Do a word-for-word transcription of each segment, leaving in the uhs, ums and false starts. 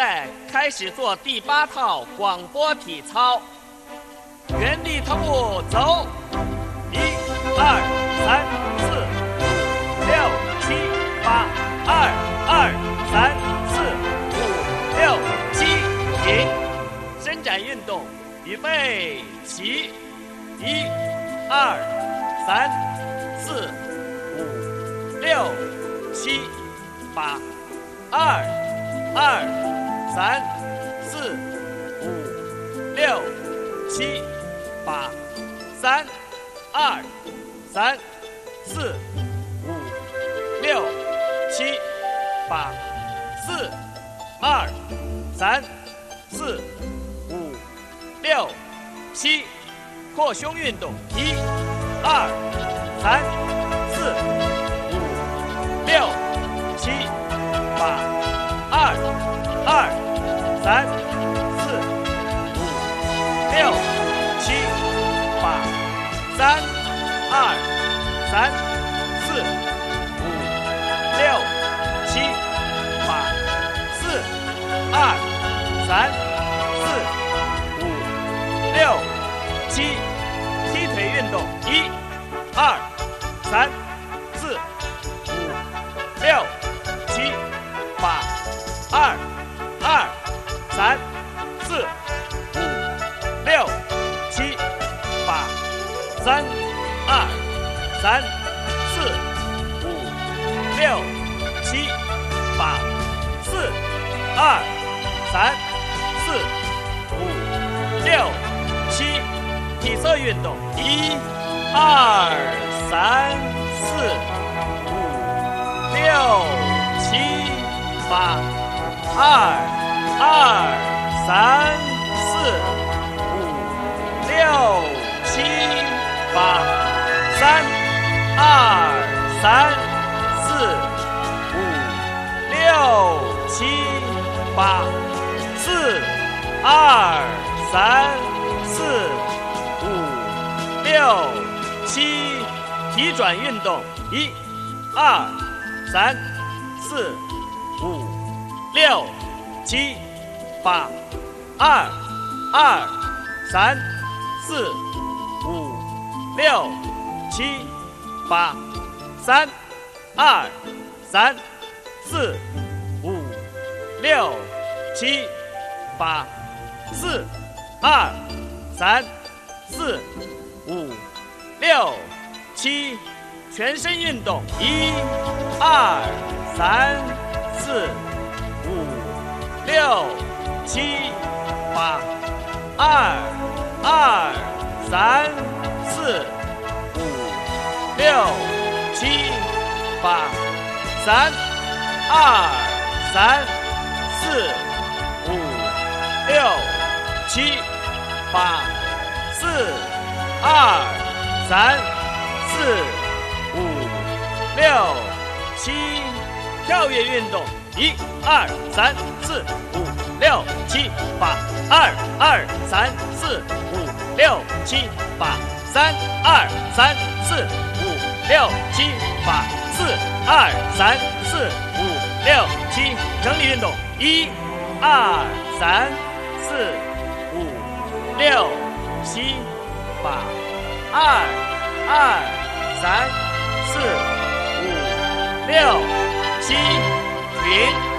在开始做第八套广播体操，原地踏步走，一、二、三、四、五、六、七、八，二、二、三、四、五、六、七，停。伸展运动，预备，起，一、二、三、四、五、六、七、八，二、二、三、四、五、六、七、八，三、二、三、四、五、六、七、八，四、二、三、四、五、六、七，扩胸运动，一、二、三、四、五、六、七、八，二、二、三、四、五、六、七、八，三、二、三、四、五、六、七、八，四、二、三、四、五、六、七，踢腿运动，一、二、三、四、五、六、七、八，二、二、三、四、五、六、七、八，三、二、三、四、五、六、七、八，四、二、三、四、五、六、七，体侧运动，一、二、三、四、五、六、七、八，二、二、三、四、五、六、七、八，三、二、三、四、五、六、七、八，四、二、三、四、五、六、七，提转运动，一、二、三、四、五、六、七、八，二、二、三、四、五、六、七、八，三、二、三、四、五、六、七、八，四、二、三、四、五、六、七，全身运动，一、二、三、四、五、六、七、八，二、二、三、四、五、六、七、八，三、二、三、四、五、六、七、八，四、二、三、四、五、六、七，跳跃运动，一、二、三、四、五、六、七、八，二、二、三、四、五、六、七、八，三、二、三、四、五、六、七、八，四、二、三、四、五、六、七，整理运动，一、二、三、四、五、六、七、八，二、二、三、四、五、六、七，停。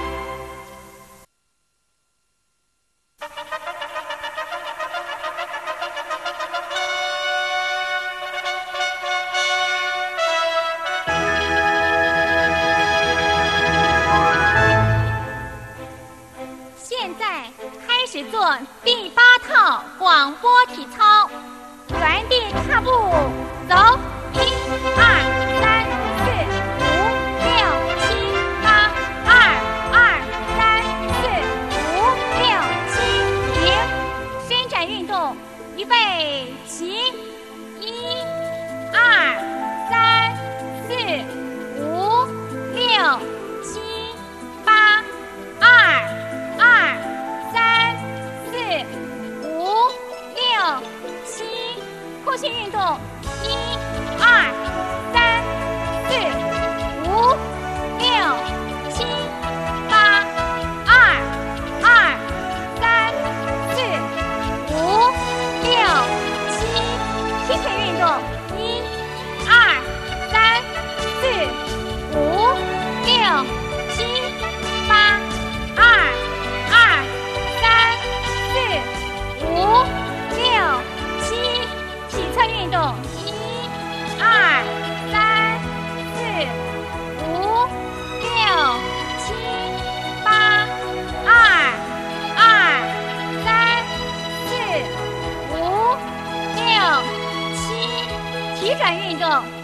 做第八套广播体操，原地踏步走，一、二、三、四、五、六、七、八，二、二、三、四、五、六、七，停。伸展运动，预备，起，一、二、三、四、五、六、七、八，二、二、三、四、五、六、七，扩胸运动，一、二、三、四、五、六、七、八，二、二、 转运动。